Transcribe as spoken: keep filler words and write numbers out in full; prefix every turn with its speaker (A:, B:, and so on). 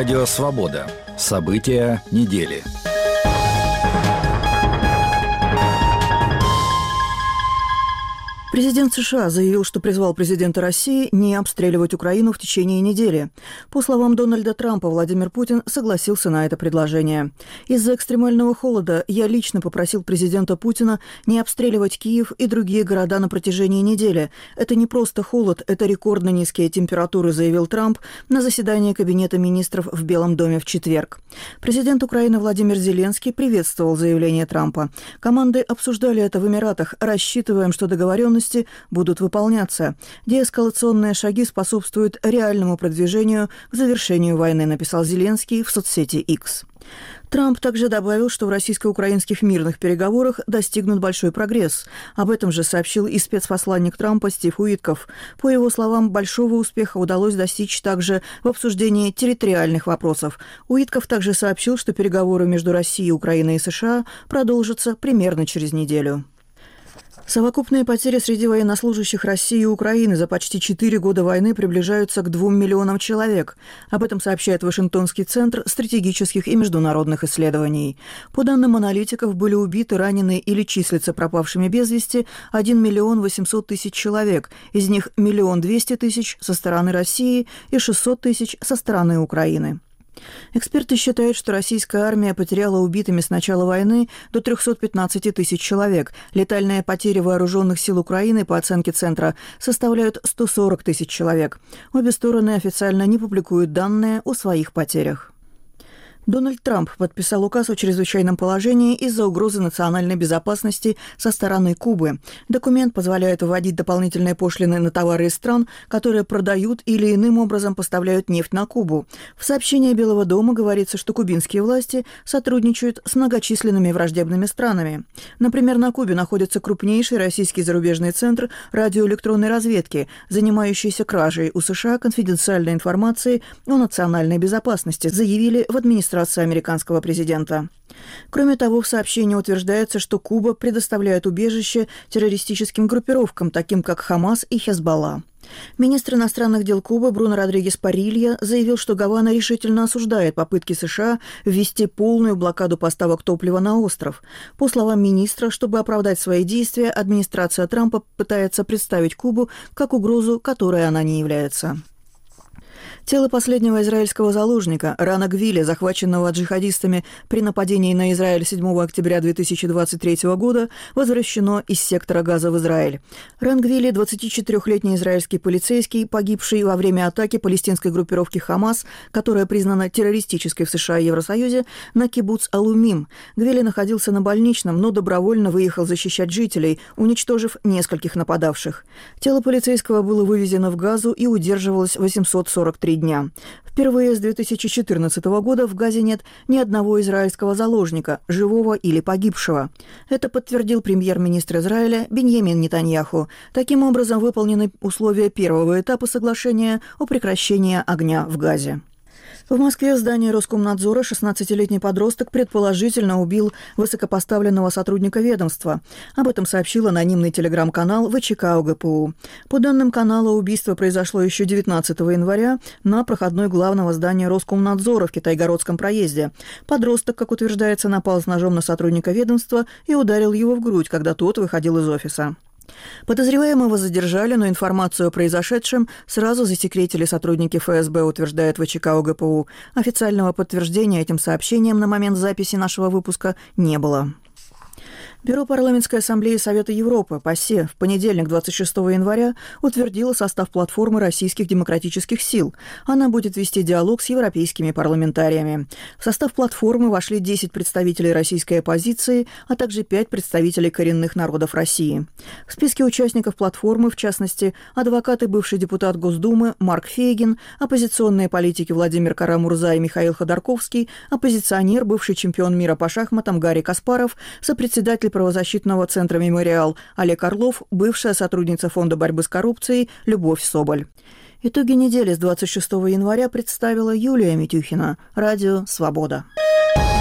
A: Радио «Свобода». События недели.
B: Президент США заявил, что призвал президента России не обстреливать Украину в течение недели. По словам Дональда Трампа, Владимир Путин согласился на это предложение. Из-за экстремального холода я лично попросил президента Путина не обстреливать Киев и другие города на протяжении недели. Это не просто холод, это рекордно низкие температуры, заявил Трамп на заседании Кабинета министров в Белом доме в четверг. Президент Украины Владимир Зеленский приветствовал заявление Трампа. Команды обсуждали это в Эмиратах. Рассчитываем, что договоренности будут выполняться. Деэскалационные шаги способствуют реальному продвижению к завершению войны, написал Зеленский в соцсети X. Трамп также добавил, что в российско-украинских мирных переговорах достигнут большой прогресс. Об этом же сообщил и спецпосланник Трампа Стив Уитков. По его словам, большого успеха удалось достичь также в обсуждении территориальных вопросов. Уитков также сообщил, что переговоры между Россией, Украиной и США продолжатся примерно через неделю. Совокупные потери среди военнослужащих России и Украины за почти четыре года войны приближаются к двум миллионам человек. Об этом сообщает Вашингтонский центр стратегических и международных исследований. По данным аналитиков, были убиты, ранены или числятся пропавшими без вести один миллион восемьсот тысяч человек, из них миллион двести тысяч со стороны России и шестьсот тысяч со стороны Украины. Эксперты считают, что российская армия потеряла убитыми с начала войны до триста пятнадцать тысяч человек. Летальные потери вооруженных сил Украины, по оценке Центра, составляют сто сорок тысяч человек. Обе стороны официально не публикуют данные о своих потерях. Дональд Трамп подписал указ о чрезвычайном положении из-за угрозы национальной безопасности со стороны Кубы. Документ позволяет вводить дополнительные пошлины на товары из стран, которые продают или иным образом поставляют нефть на Кубу. В сообщении Белого дома говорится, что кубинские власти сотрудничают с многочисленными враждебными странами. Например, на Кубе находится крупнейший российский зарубежный центр радиоэлектронной разведки, занимающийся кражей у США конфиденциальной информации о национальной безопасности, заявили в администрации американского президента. Кроме того, в сообщении утверждается, что Куба предоставляет убежище террористическим группировкам, таким как Хамас и Хезболла. Министр иностранных дел Кубы Бруно Родригес Парилья заявил, что Гавана решительно осуждает попытки США ввести полную блокаду поставок топлива на остров. По словам министра, чтобы оправдать свои действия, администрация Трампа пытается представить Кубу как угрозу, которой она не является. Тело последнего израильского заложника, Рана Гвили, захваченного джихадистами при нападении на Израиль седьмого октября две тысячи двадцать третьего года, возвращено из сектора Газа в Израиль. Ран Гвили, двадцатичетырёхлетний израильский полицейский, погибший во время атаки палестинской группировки «Хамас», которая признана террористической в США и Евросоюзе, на кибуц Алумим. Гвили находился на больничном, но добровольно выехал защищать жителей, уничтожив нескольких нападавших. Тело полицейского было вывезено в Газу и удерживалось восемьсот сорок три дня. Впервые с две тысячи четырнадцатого года в Газе нет ни одного израильского заложника, живого или погибшего. Это подтвердил премьер-министр Израиля Биньямин Нетаньяху. Таким образом, выполнены условия первого этапа соглашения о прекращении огня в Газе. В Москве в здании Роскомнадзора шестнадцатилетний подросток предположительно убил высокопоставленного сотрудника ведомства. Об этом сообщил анонимный телеграм-канал ВЧК ОГПУ. По данным канала, убийство произошло еще девятнадцатого января на проходной главного здания Роскомнадзора в Китайгородском проезде. Подросток, как утверждается, напал с ножом на сотрудника ведомства и ударил его в грудь, когда тот выходил из офиса. Подозреваемого задержали, но информацию о произошедшем сразу засекретили сотрудники эф эс бэ, утверждает ВЧК ОГПУ. Официального подтверждения этим сообщением на момент записи нашего выпуска не было. Бюро парламентской ассамблеи Совета Европы, ПАСЕ, в понедельник, двадцать шестого января, утвердило состав платформы российских демократических сил. Она будет вести диалог с европейскими парламентариями. В состав платформы вошли десять представителей российской оппозиции, а также пять представителей коренных народов России. В списке участников платформы, в частности, адвокат и бывший депутат Госдумы Марк Фейгин, оппозиционные политики Владимир Кара-Мурза и Михаил Ходорковский, оппозиционер, бывший чемпион мира по шахматам Гарри Каспаров, сопредседатель правозащитного центра «Мемориал» Олег Орлов, бывшая сотрудница Фонда борьбы с коррупцией Любовь Соболь. Итоги недели с двадцать шестого января представила Юлия Митюхина. Радио «Свобода».